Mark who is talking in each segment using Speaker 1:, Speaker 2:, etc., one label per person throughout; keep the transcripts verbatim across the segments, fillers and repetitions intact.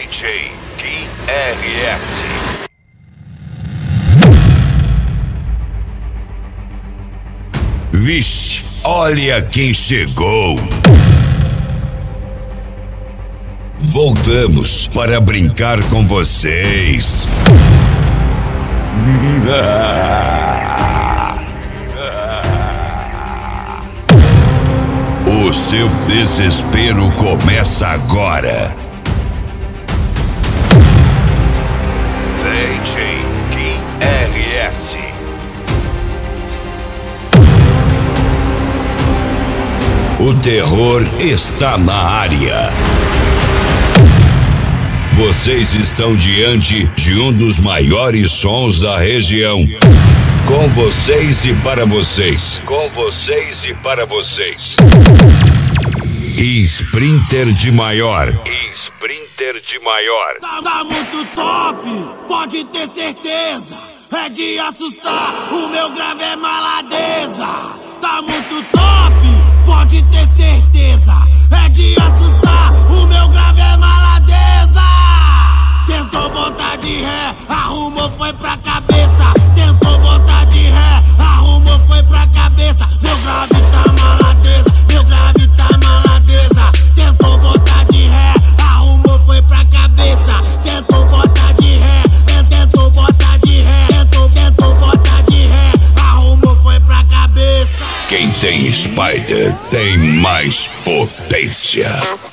Speaker 1: J Gui R S. Vixe, olha quem chegou. Voltamos para brincar com vocês. O seu desespero começa agora. D J Gui R S. O terror está na área. Vocês estão diante de um dos maiores sons da região. Com vocês e para vocês. Com vocês e para vocês. Sprinter de maior. Sprinter de maior.
Speaker 2: Tá, tá muito top, pode ter certeza. É de assustar, o meu grave é maladeza. Tá muito top, pode ter certeza. É de assustar, o meu grave é maladeza. Tentou botar de ré, arrumou, foi pra cabeça. Tentou botar de ré, arrumou, foi pra cabeça. Meu grave tá maladeza, meu grave tá maladeza. Tentou botar de ré, arrumou, foi pra cabeça. Tentou botar de ré, tentou botar de ré. Tentou, tentou botar de ré, arrumou, foi pra cabeça.
Speaker 1: Quem tem Spider tem mais potência.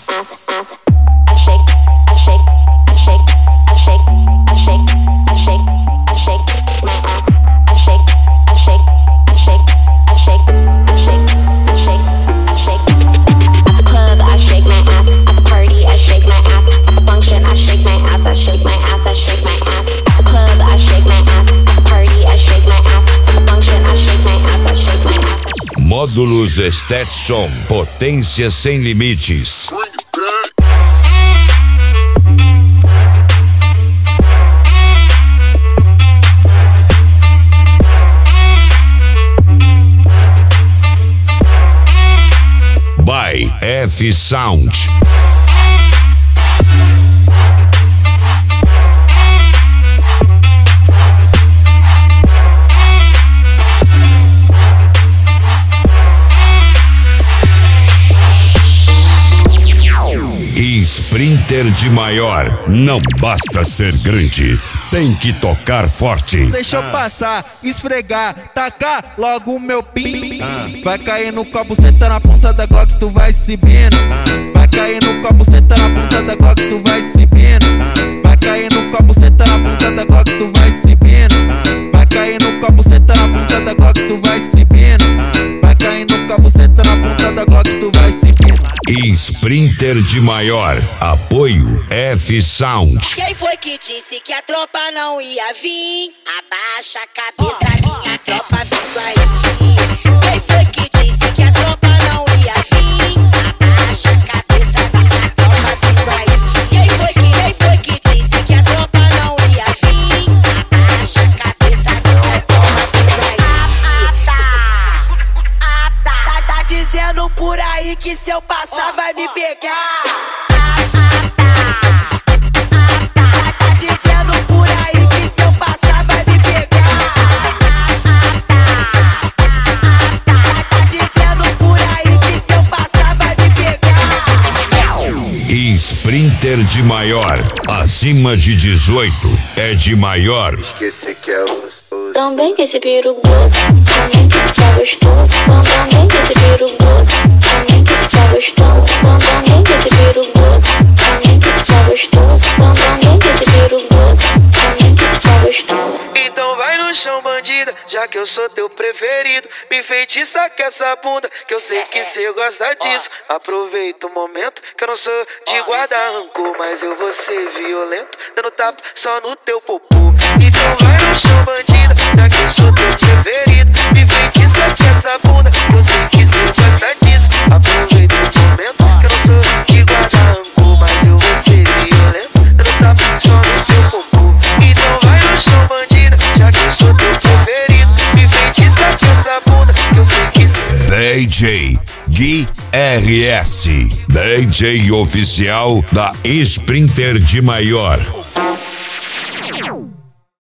Speaker 1: Módulos Stetson, potência sem limites. By F Sound. Sprinter de maior, não basta ser grande, tem que tocar forte.
Speaker 3: Deixa eu passar, esfregar, tacar logo o meu pim. Vai cair no copo, senta na ponta da Glock, tu vai subindo. Vai cair no copo, senta na ponta da Glock, tu vai subindo. Vai cair no copo, senta na ponta da Glock, tu vai subindo. Vai cair no copo, senta na ponta da Glock, tu vai subindo. Vai cair no copo, senta na ponta da Glock, tu vai subindo.
Speaker 1: Sprinter de maior, apoio F Sound.
Speaker 4: Quem foi que disse que a tropa não ia vir? Abaixa a cabeça, minha tropa vindo aí. Quem foi que disse que a tropa não ia vir? Abaixa a cabeça, minha tropa vindo aí. Quem foi que, quem foi que disse que a tropa não ia vir? Abaixa a cabeça, minha tropa vindo aí. Ah, tá, ah, tá, tá, tá dizendo por aí que se eu passar vai me pegar.
Speaker 1: Sprinter de maior, acima de dezoito, é de maior.
Speaker 5: Esqueci que é gostoso.
Speaker 6: Também que esse peru gosto, também que esse tá gostoso. Também que esse peru gosto, também que esse tá gostoso. Também que esse peru gosto, também que esse tá gostoso. Também que esse peru gosto, também que esse tá gostoso.
Speaker 7: Então vai no chão, bandida, já que eu sou teu preferido. Me feitiça com essa bunda, que eu sei que cê gosta disso. Aproveita o momento, que eu não sou de guarda rancor, mas eu vou ser violento, dando tapa só no teu popô. Então vai no chão, bandida, já que eu sou teu preferido. Me feitiça com essa bunda, que eu sei que cê gosta disso. Aproveita o momento, que eu não sou de guarda rancor, mas eu vou ser violento, dando tapa só no teu popô. Então vai no chão, bandida, já que eu sou teu preferido. Me feitiça com essa bunda, que eu sei que cê
Speaker 1: D J Gui R S, D J oficial da Sprinter de Maior.